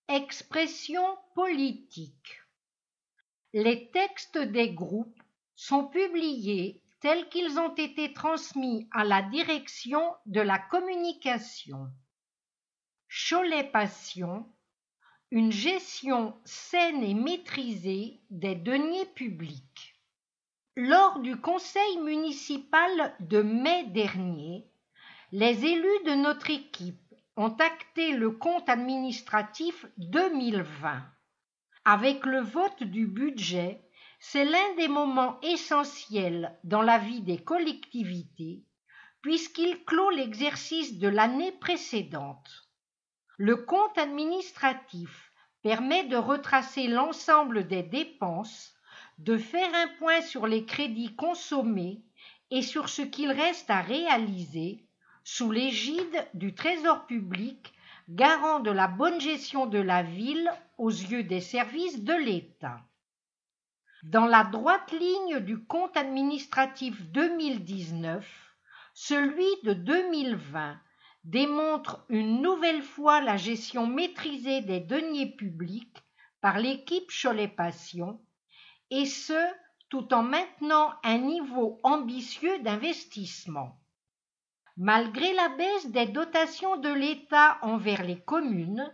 Expression politique. Les textes des groupes sont publiés tels qu'ils ont été transmis à la direction de la communication. Cholet Passion, une gestion saine et maîtrisée des deniers publics. Lors du conseil municipal de mai dernier, les élus de notre équipe ont acté le compte administratif 2020. Avec le vote du budget, c'est l'un des moments essentiels dans la vie des collectivités, puisqu'il clôt l'exercice de l'année précédente. Le compte administratif permet de retracer l'ensemble des dépenses, de faire un point sur les crédits consommés et sur ce qu'il reste à réaliser, sous l'égide du Trésor public, garant de la bonne gestion de la ville aux yeux des services de l'État. Dans la droite ligne du compte administratif 2019, celui de 2020 démontre une nouvelle fois la gestion maîtrisée des deniers publics par l'équipe Cholet Passion, et ce, tout en maintenant un niveau ambitieux d'investissement. Malgré la baisse des dotations de l'État envers les communes,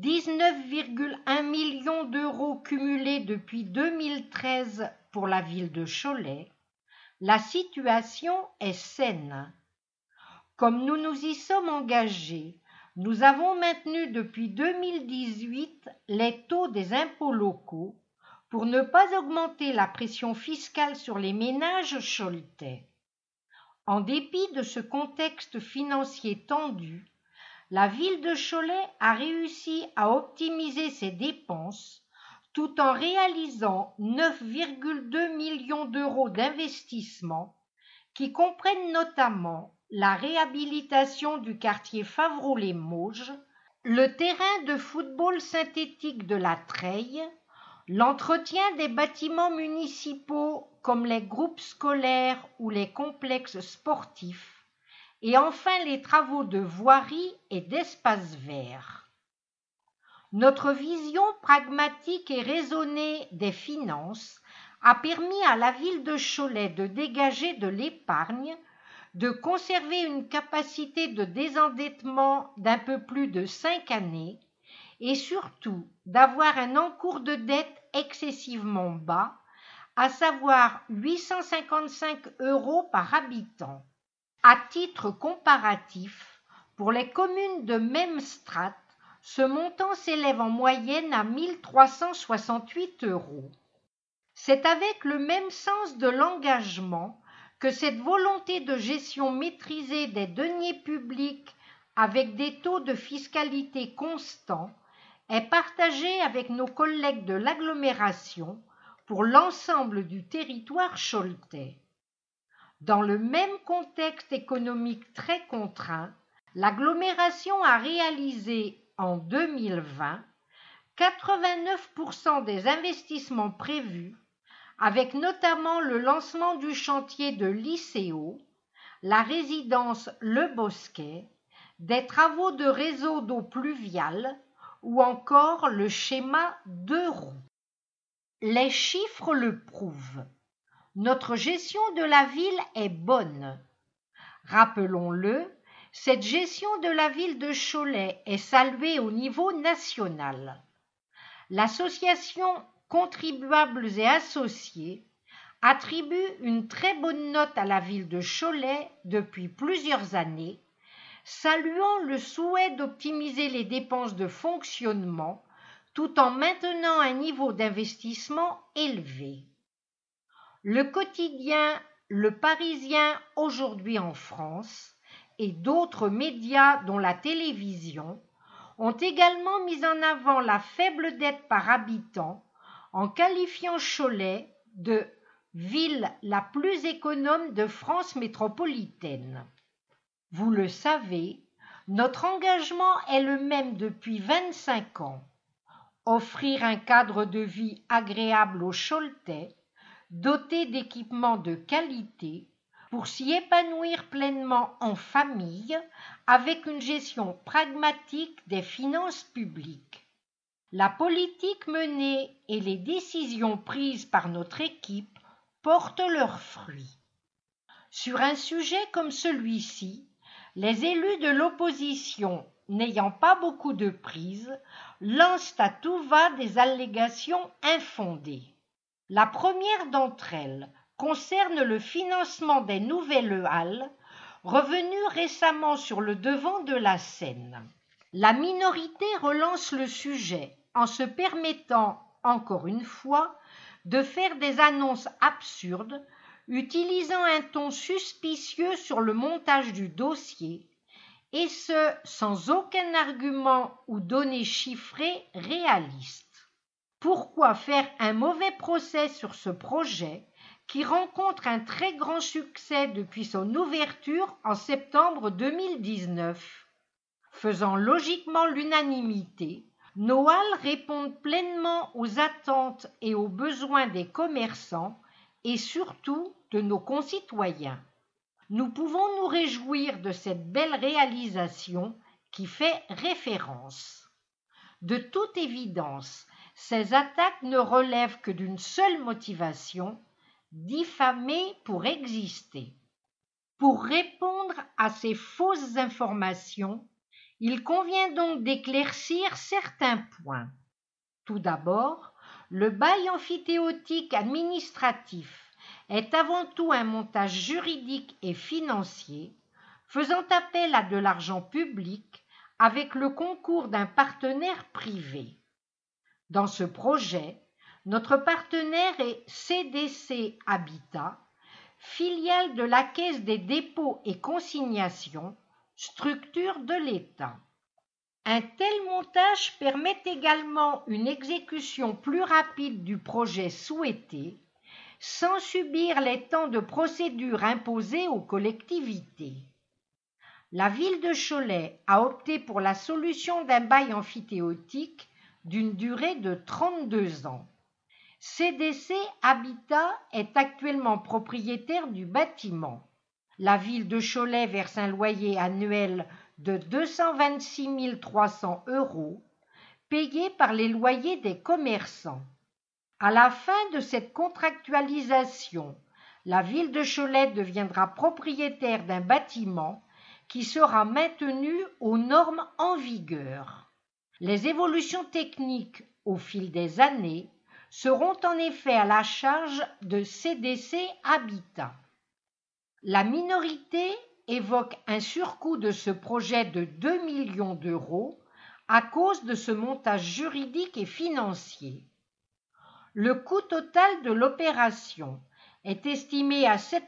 19,1 millions d'euros cumulés depuis 2013 pour la ville de Cholet, la situation est saine. Comme nous nous y sommes engagés, nous avons maintenu depuis 2018 les taux des impôts locaux pour ne pas augmenter la pression fiscale sur les ménages choletais. En dépit de ce contexte financier tendu, la ville de Cholet a réussi à optimiser ses dépenses tout en réalisant 9,2 millions d'euros d'investissement qui comprennent notamment la réhabilitation du quartier Favreau-les-Mauges, le terrain de football synthétique de la Treille, l'entretien des bâtiments municipaux comme les groupes scolaires ou les complexes sportifs, et enfin les travaux de voirie et d'espaces verts. Notre vision pragmatique et raisonnée des finances a permis à la ville de Cholet de dégager de l'épargne, de conserver une capacité de désendettement d'un peu plus de 5 années et surtout d'avoir un encours de dette excessivement bas, à savoir 855 € par habitant. À titre comparatif, pour les communes de même strate, ce montant s'élève en moyenne à 1368 €. C'est avec le même sens de l'engagement que cette volonté de gestion maîtrisée des deniers publics avec des taux de fiscalité constants est partagée avec nos collègues de l'agglomération pour l'ensemble du territoire choletais. Dans le même contexte économique très contraint, l'agglomération a réalisé en 2020 89% des investissements prévus, avec notamment le lancement du chantier de l'ICO, la résidence Le Bosquet, des travaux de réseau d'eau pluviale ou encore le schéma 2 roues. Les chiffres le prouvent. Notre gestion de la ville est bonne. Rappelons-le, cette gestion de la ville de Cholet est saluée au niveau national. L'association Contribuables et Associés attribue une très bonne note à la ville de Cholet depuis plusieurs années, saluant le souhait d'optimiser les dépenses de fonctionnement tout en maintenant un niveau d'investissement élevé. Le quotidien Le Parisien aujourd'hui en France et d'autres médias dont la télévision ont également mis en avant la faible dette par habitant en qualifiant Cholet de ville la plus économe de France métropolitaine. Vous le savez, notre engagement est le même depuis 25 ans. Offrir un cadre de vie agréable aux Choletais, doté d'équipements de qualité, pour s'y épanouir pleinement en famille, avec une gestion pragmatique des finances publiques. La politique menée et les décisions prises par notre équipe portent leurs fruits. Sur un sujet comme celui-ci, les élus de l'opposition, n'ayant pas beaucoup de prise, lancent à tout va des allégations infondées. La première d'entre elles concerne le financement des nouvelles halles, revenues récemment sur le devant de la scène. La minorité relance le sujet en se permettant, encore une fois, de faire des annonces absurdes, utilisant un ton suspicieux sur le montage du dossier, et ce sans aucun argument ou données chiffrées réalistes. Pourquoi faire un mauvais procès sur ce projet qui rencontre un très grand succès depuis son ouverture en septembre 2019? Faisant logiquement l'unanimité, nos halles répondent pleinement aux attentes et aux besoins des commerçants et surtout de nos concitoyens. Nous pouvons nous réjouir de cette belle réalisation qui fait référence. De toute évidence, ces attaques ne relèvent que d'une seule motivation, diffamer pour exister. Pour répondre à ces fausses informations, il convient donc d'éclaircir certains points. Tout d'abord, le bail emphytéotique administratif est avant tout un montage juridique et financier, faisant appel à de l'argent public avec le concours d'un partenaire privé. Dans ce projet, notre partenaire est CDC Habitat, filiale de la Caisse des dépôts et consignations, structure de l'État. Un tel montage permet également une exécution plus rapide du projet souhaité, sans subir les temps de procédure imposés aux collectivités. La ville de Cholet a opté pour la solution d'un bail emphytéotique d'une durée de 32 ans. CDC Habitat est actuellement propriétaire du bâtiment. La ville de Cholet verse un loyer annuel de 226 300 €, payé par les loyers des commerçants. À la fin de cette contractualisation, la ville de Cholet deviendra propriétaire d'un bâtiment qui sera maintenu aux normes en vigueur. Les évolutions techniques au fil des années seront en effet à la charge de CDC Habitat. La minorité évoque un surcoût de ce projet de 2 millions d'euros à cause de ce montage juridique et financier. Le coût total de l'opération est estimé à 7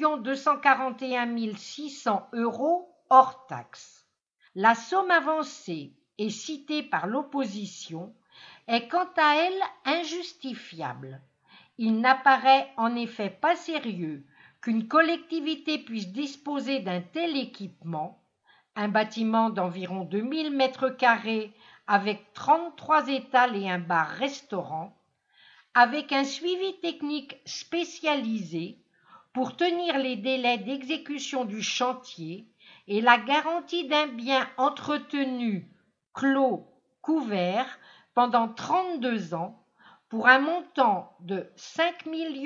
241 600 € hors taxes. La somme avancée et citée par l'opposition est quant à elle injustifiable. Il n'apparaît en effet pas sérieux qu'une collectivité puisse disposer d'un tel équipement, un bâtiment d'environ 2000 m² avec 33 étals et un bar-restaurant, avec un suivi technique spécialisé pour tenir les délais d'exécution du chantier et la garantie d'un bien entretenu, clos, couvert pendant 32 ans, pour un montant de 5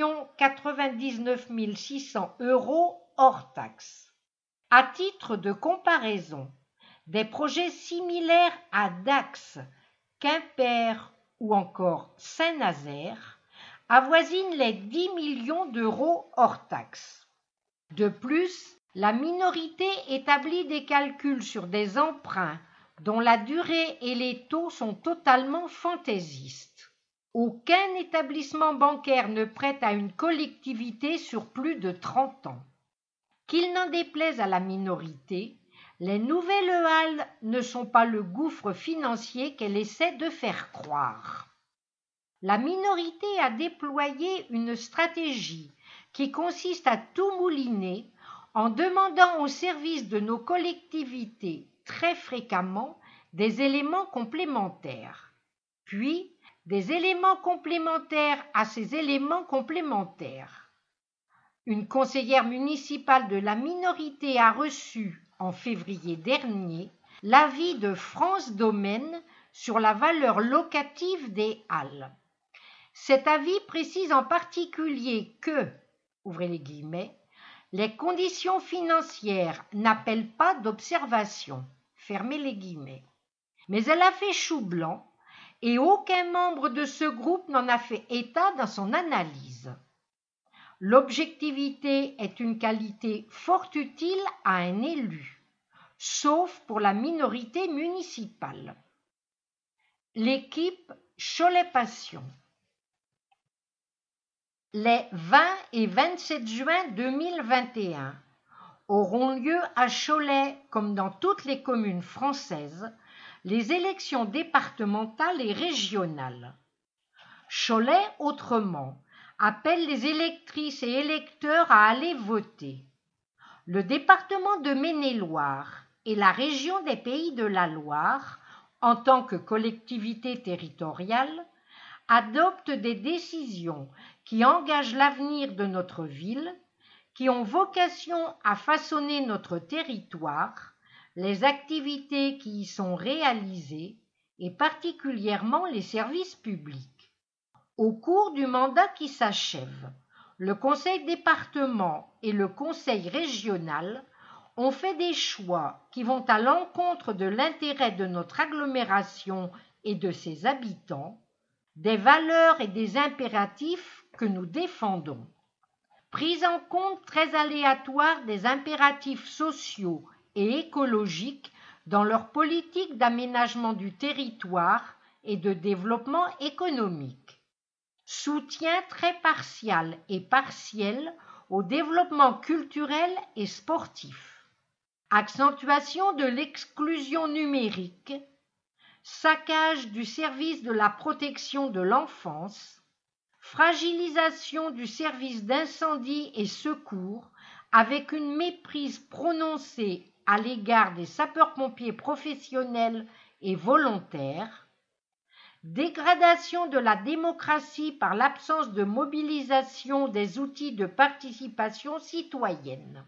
99 600 € hors taxes. À titre de comparaison, des projets similaires à Dax, Quimper ou encore Saint-Nazaire avoisinent les 10 millions d'euros hors taxes. De plus, la minorité établit des calculs sur des emprunts dont la durée et les taux sont totalement fantaisistes. Aucun établissement bancaire ne prête à une collectivité sur plus de 30 ans. Qu'il n'en déplaise à la minorité, les nouvelles halles ne sont pas le gouffre financier qu'elle essaie de faire croire. La minorité a déployé une stratégie qui consiste à tout mouliner en demandant aux services de nos collectivités très fréquemment des éléments complémentaires, puis des éléments complémentaires à ces éléments complémentaires. Une conseillère municipale de la minorité a reçu, en février dernier, l'avis de France Domaine sur la valeur locative des halles. Cet avis précise en particulier que, ouvrez les guillemets, les conditions financières n'appellent pas d'observation, fermez les guillemets. Mais elle a fait chou blanc et aucun membre de ce groupe n'en a fait état dans son analyse. L'objectivité est une qualité fort utile à un élu, sauf pour la minorité municipale. L'équipe Cholet Passion. Les 20 et 27 juin 2021 auront lieu à Cholet, comme dans toutes les communes françaises, les élections départementales et régionales. Cholet, autrement, appelle les électrices et électeurs à aller voter. Le département de Maine-et-Loire et la région des Pays de la Loire, en tant que collectivité territoriale, adoptent des décisions qui engagent l'avenir de notre ville, qui ont vocation à façonner notre territoire, les activités qui y sont réalisées et particulièrement les services publics. Au cours du mandat qui s'achève, le conseil département et le conseil régional ont fait des choix qui vont à l'encontre de l'intérêt de notre agglomération et de ses habitants, des valeurs et des impératifs que nous défendons. Prise en compte très aléatoire des impératifs sociaux et écologiques dans leur politique d'aménagement du territoire et de développement économique. Soutien très partial et partiel au développement culturel et sportif. Accentuation de l'exclusion numérique. Saccage du service de la protection de l'enfance. Fragilisation du service d'incendie et secours avec une méprise prononcée à l'égard des sapeurs-pompiers professionnels et volontaires, dégradation de la démocratie par l'absence de mobilisation des outils de participation citoyenne.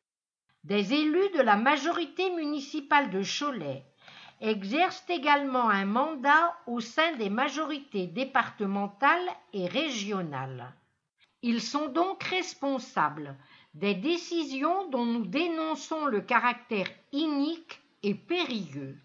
Des élus de la majorité municipale de Cholet exercent également un mandat au sein des majorités départementales et régionales. Ils sont donc responsables des décisions dont nous dénonçons le caractère inique et périlleux.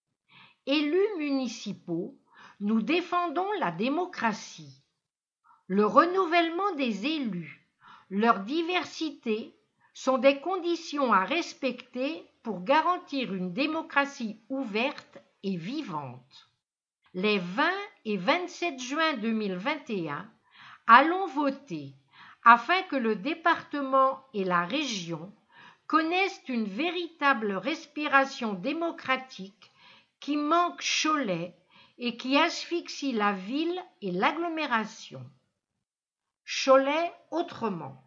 Élus municipaux, nous défendons la démocratie. Le renouvellement des élus, leur diversité sont des conditions à respecter pour garantir une démocratie ouverte et vivante. Les 20 et 27 juin 2021, allons voter afin que le département et la région connaissent une véritable respiration démocratique qui manque Cholet et qui asphyxie la ville et l'agglomération. Cholet autrement.